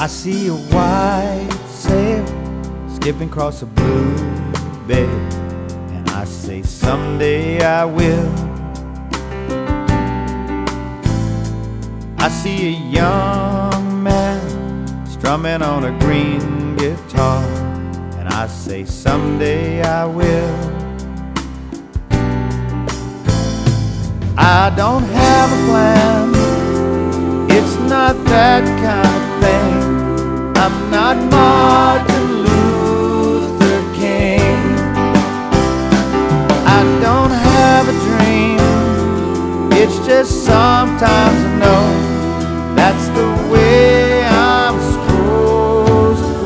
I see a white sail skipping across a blue bay, and I say someday I will. I see a young man strumming on a green guitar, and I say someday I will. I don't have a plan, it's not that kind of thing. I'm not Martin Luther King. I don't have a dream, it's just sometimes I know that's the way I'm supposed to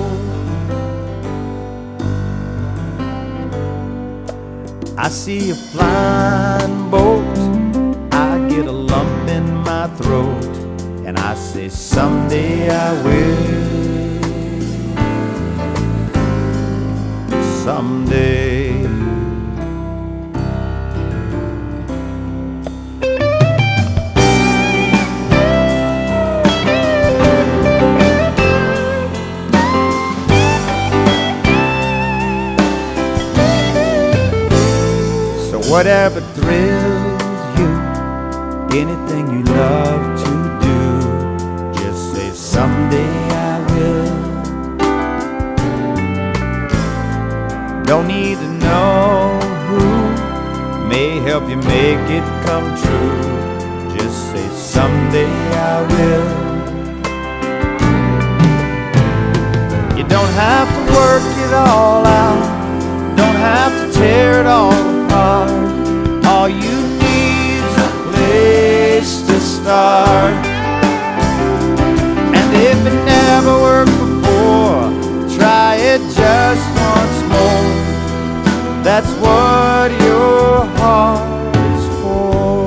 go. I see a flying boat, I get a lump in my throat, and I say someday I will. Someday. Whatever thrills you, anything you love to do, just say someday I will. Don't need to know who may help you make it come true, just say someday I will. You don't have to work it all out, don't have to tear it all apart. All you need's a place to start. And if it never worked before, try it just once more. That's what your heart is for.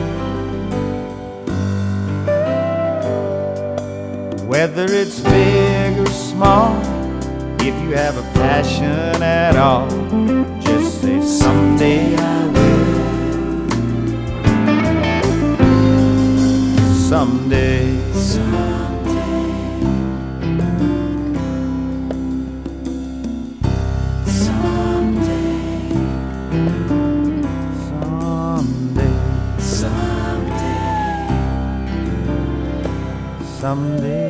Whether it's big or small, if you have a passion at all, just say someday I will. Someday. Someday. Someday. Someday. Someday. Someday.